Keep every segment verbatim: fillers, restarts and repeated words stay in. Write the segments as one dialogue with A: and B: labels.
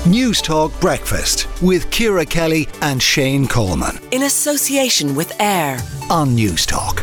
A: News Talk Breakfast with Ciara Kelly and Shane Coleman.
B: In association with AIR
A: on News Talk.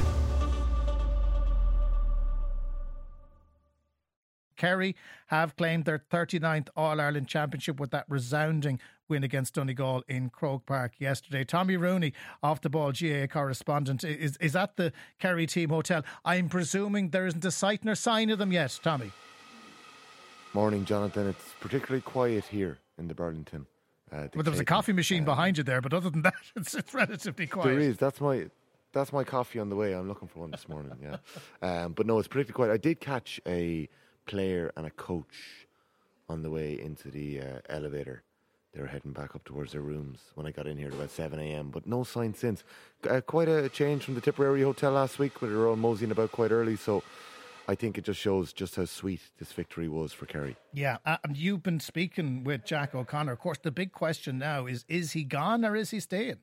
C: Kerry have claimed their thirty-ninth All-Ireland Championship with that resounding win against Donegal in Croke Park yesterday. Tommy Rooney, off the ball G A A correspondent, is, is at the Kerry team hotel. I'm presuming there isn't a sight nor sign of them yet, Tommy.
D: Morning, Jonathan. It's particularly quiet here in the Burlington. Uh, the
C: well, there was a coffee machine um, behind you there, but other than that, it's, it's relatively quiet.
D: There is. That's my that's my coffee on the way. I'm looking for one this morning, yeah. Um, but no, it's particularly quiet. I did catch a player and a coach on the way into the uh, elevator. They were heading back up towards their rooms when I got in here at about seven a.m, but no sign since. Uh, quite a change from the Tipperary Hotel last week, where they were all moseying about quite early, so I think it just shows just how sweet this victory was for Kerry.
C: Yeah, uh, and you've been speaking with Jack O'Connor. Of course, the big question now is, is he gone or is he staying?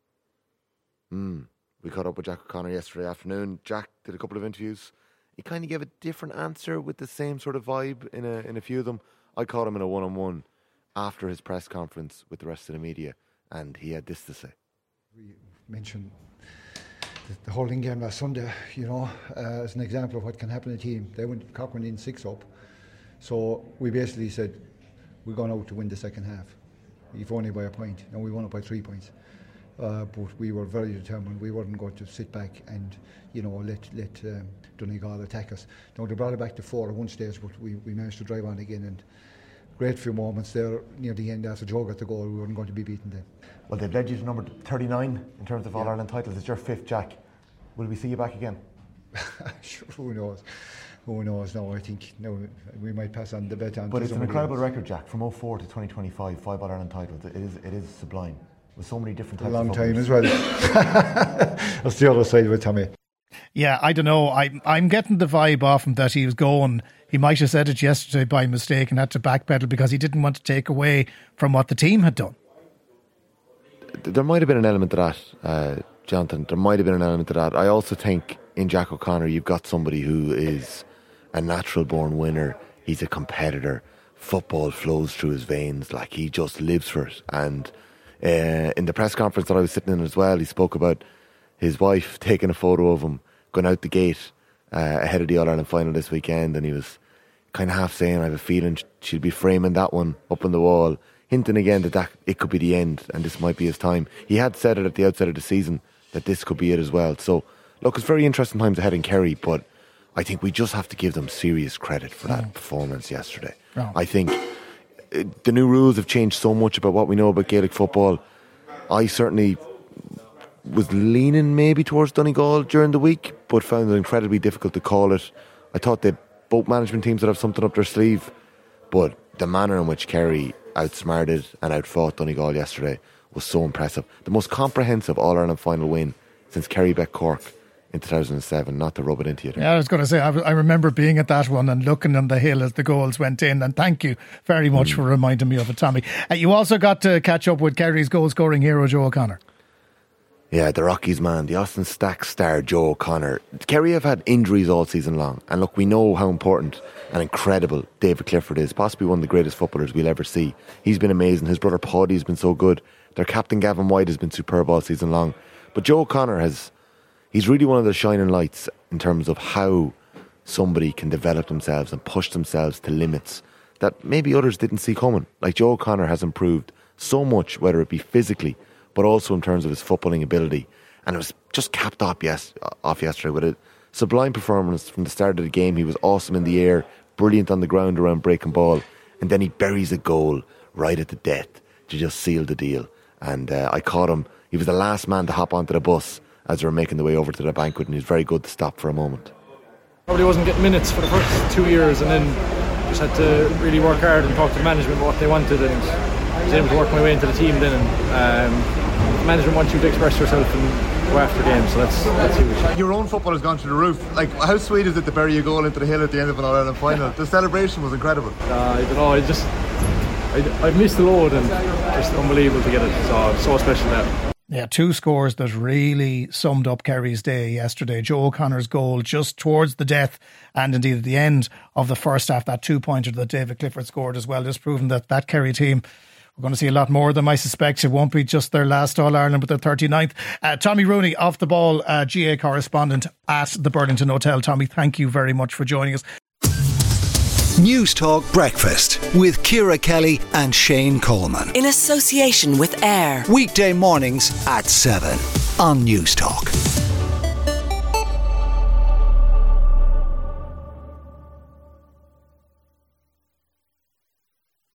D: Hmm. We caught up with Jack O'Connor yesterday afternoon. Jack did a couple of interviews. He kind of gave a different answer with the same sort of vibe in a in a few of them. I caught him in a one-on-one after his press conference with the rest of the media, and he had this to say.
E: We mentioned the, the holding game last Sunday, you know, uh, as an example of what can happen to a team. They went Cochrane in six up, so we basically said we're going out to win the second half, if only by a point, and we won it by three points. Uh, but we were very determined. We weren't going to sit back and, you know, let let um, Donegal attack us. Now, they brought it back to four at one stage, but we, we managed to drive on again, and great few moments there near the end after Joe got the goal. We weren't going to be beaten then.
F: Well, they've led you to number thirty-nine in terms of
E: yeah.
F: All-Ireland titles. It's your fifth, Jack. Will we see you back again?
E: Sure, who knows? Who knows? No, I think no, we might pass on the baton.
F: But it's an incredible
E: else.
F: record, Jack. From oh four to twenty twenty-five, five All-Ireland titles. It is, it is sublime. With so many different types
E: a long
F: of
E: time as well. That's the other side of it, Tommy.
C: Yeah, I don't know. I, I'm getting the vibe off him that he was going. He might have said it yesterday by mistake and had to backpedal because he didn't want to take away from what the team had done.
D: There might have been an element to that, uh, Jonathan. There might have been an element to that. I also think in Jack O'Connor, you've got somebody who is a natural-born winner. He's a competitor. Football flows through his veins. Like, he just lives for it. And Uh, in the press conference that I was sitting in as well, he spoke about his wife taking a photo of him going out the gate uh, ahead of the All-Ireland final this weekend, and he was kind of half saying, I have a feeling she'll be framing that one up on the wall, hinting again that, that it could be the end and this might be his time. He had said it at the outset of the season that this could be it as well. So look, it's very interesting times ahead in Kerry, but I think we just have to give them serious credit for that mm. performance yesterday. Oh. I think the new rules have changed so much about what we know about Gaelic football. I certainly was leaning maybe towards Donegal during the week, but found it incredibly difficult to call it. I thought that both management teams would have something up their sleeve, but the manner in which Kerry outsmarted and outfought Donegal yesterday was so impressive. The most comprehensive All-Ireland final win since Kerry beat Cork in two thousand seven, not to rub it into you.
C: Yeah, I was going to say, I, I remember being at that one and looking on the hill as the goals went in, and thank you very much mm. for reminding me of it, Tommy. Uh, you also got to catch up with Kerry's goal-scoring hero, Joe O'Connor.
D: Yeah, the Rockies man, the Austin Stack star, Joe O'Connor. Kerry have had injuries all season long, and look, we know how important and incredible David Clifford is, possibly one of the greatest footballers we'll ever see. He's been amazing. His brother Paddy has been so good. Their captain Gavin White has been superb all season long. But Joe O'Connor has... He's really one of the shining lights in terms of how somebody can develop themselves and push themselves to limits that maybe others didn't see coming. Like Joe O'Connor has improved so much, whether it be physically, but also in terms of his footballing ability. And it was just capped off, yes, off yesterday with a sublime performance from the start of the game. He was awesome in the air, brilliant on the ground around breaking ball, and then he buries a goal right at the death to just seal the deal. And uh, I caught him. He was the last man to hop onto the bus as they were making the way over to the banquet, and he was very good to stop for a moment.
G: Probably wasn't getting minutes for the first two years, and then just had to really work hard and talk to the management about what they wanted, and I was able to work my way into the team then, and um, management wants you to express yourself and go after games, so that's that's huge.
H: Your own football has gone through the roof. Like, how sweet is it to bury a goal into the hill at the end of an All-Ireland final? The celebration was incredible.
G: Uh, I don't know, I just I, I've missed the load, and just unbelievable to get it, so so special now.
C: Yeah, two scores that really summed up Kerry's day yesterday. Joe O'Connor's goal just towards the death and indeed at the end of the first half, that two-pointer that David Clifford scored as well, just proving that that Kerry team, we're going to see a lot more of them, I suspect. It won't be just their last All-Ireland, but their thirty-ninth. Uh, Tommy Rooney, off the ball, uh, G A correspondent at the Burlington Hotel. Tommy, thank you very much for joining us.
A: News Talk Breakfast with Ciara Kelly and Shane Coleman.
B: In association with AIR.
A: Weekday mornings at seven on News Talk.